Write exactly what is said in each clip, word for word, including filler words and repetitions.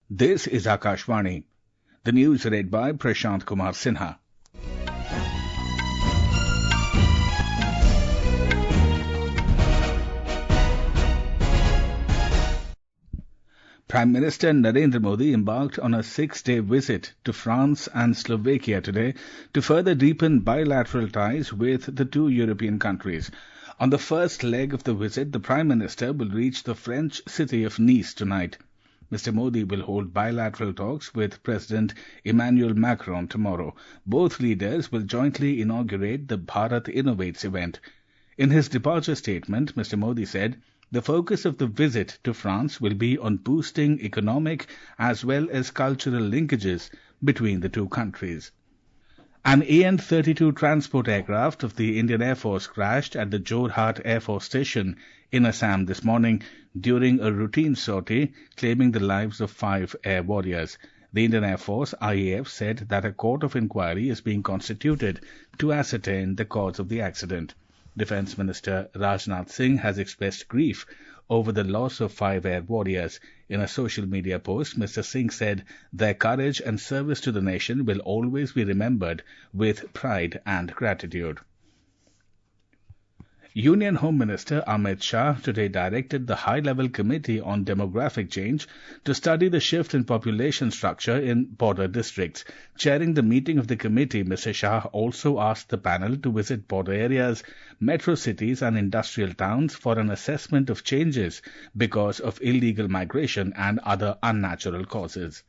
This is Akashvani. The news read by Prashant Kumar Sinha. Prime Minister Narendra Modi embarked on a six-day visit to France and Slovakia today to further deepen bilateral ties with the two European countries. On the first leg of the visit, the Prime Minister will reach the French city of Nice tonight. Mister Modi will hold bilateral talks with President Emmanuel Macron tomorrow. Both leaders will jointly inaugurate the Bharat Innovates event. In his departure statement, Mister Modi said, the focus of the visit to France will be on boosting economic as well as cultural linkages between the two countries. An A N thirty-two transport aircraft of the Indian Air Force crashed at the Jorhat Air Force Station in Assam this morning during a routine sortie, claiming the lives of five air warriors. The Indian Air Force, I A F, said that a court of inquiry is being constituted to ascertain the cause of the accident. Defence Minister Rajnath Singh has expressed grief over the loss of five air warriors. In a social media post, Mister Singh said their courage and service to the nation will always be remembered with pride and gratitude. Union Home Minister Amit Shah today directed the High-Level Committee on Demographic Change to study the shift in population structure in border districts. Chairing the meeting of the committee, Mister Shah also asked the panel to visit border areas, metro cities and industrial towns for an assessment of changes because of illegal migration and other unnatural causes.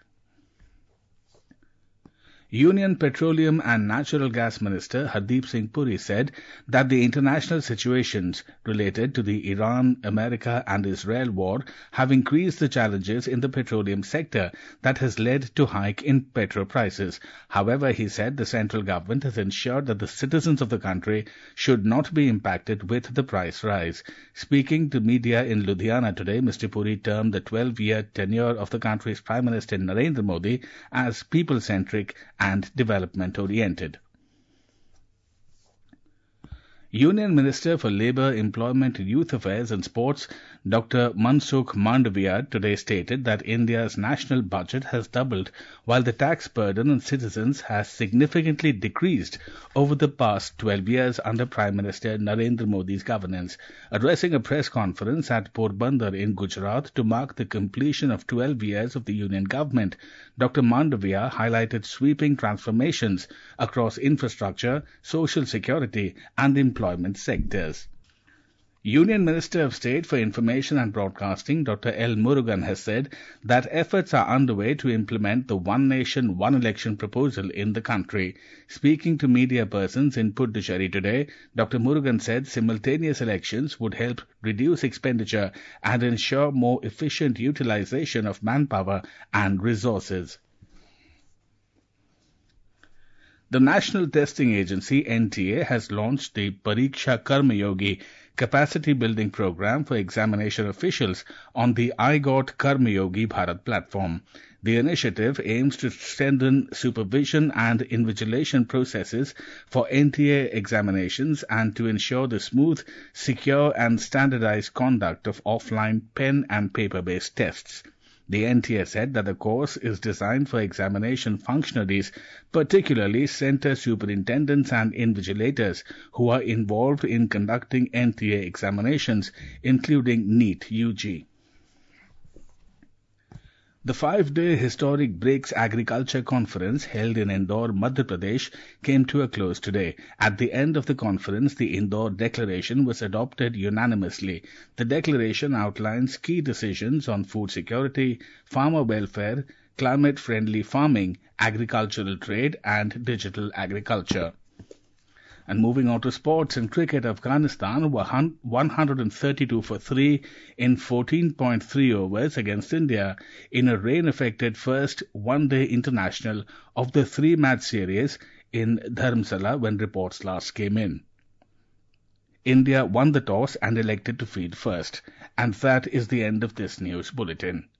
Union Petroleum and Natural Gas Minister Hardeep Singh Puri said that the international situations related to the Iran, America and Israel war have increased the challenges in the petroleum sector that has led to hike in petrol prices. However, he said the central government has ensured that the citizens of the country should not be impacted with the price rise. Speaking to media in Ludhiana today, Mister Puri termed the twelve-year tenure of the country's Prime Minister Narendra Modi as people-centric and development-oriented. Union Minister for Labour, Employment, Youth Affairs and Sports, Doctor Mansukh Mandaviya, today stated that India's national budget has doubled while the tax burden on citizens has significantly decreased over the past twelve years under Prime Minister Narendra Modi's governance. Addressing a press conference at Porbandar in Gujarat to mark the completion of twelve years of the Union government, Doctor Mandaviya highlighted sweeping transformations across infrastructure, social security and employment sectors. Union Minister of State for Information and Broadcasting, Doctor L. Murugan, has said that efforts are underway to implement the One Nation, One Election proposal in the country. Speaking to media persons in Puducherry today, Doctor Murugan said simultaneous elections would help reduce expenditure and ensure more efficient utilization of manpower and resources. The National Testing Agency, N T A, has launched the Pariksha Karma Yogi capacity building program for examination officials on the I G O T Karma Yogi Bharat platform. The initiative aims to strengthen supervision and invigilation processes for N T A examinations and to ensure the smooth, secure and standardized conduct of offline pen and paper-based tests. The N T A said that the course is designed for examination functionaries, particularly center superintendents and invigilators who are involved in conducting N T A examinations, including NEET U G. The five-day historic BRICS Agriculture Conference held in Indore, Madhya Pradesh, came to a close today. At the end of the conference, the Indore Declaration was adopted unanimously. The declaration outlines key decisions on food security, farmer welfare, climate-friendly farming, agricultural trade, and digital agriculture. And moving on to sports, in cricket, Afghanistan were one hundred thirty-two for three in fourteen point three overs against India in a rain-affected first one-day international of the three-match series in Dharamsala when reports last came in. India won the toss and elected to field first. And that is the end of this news bulletin.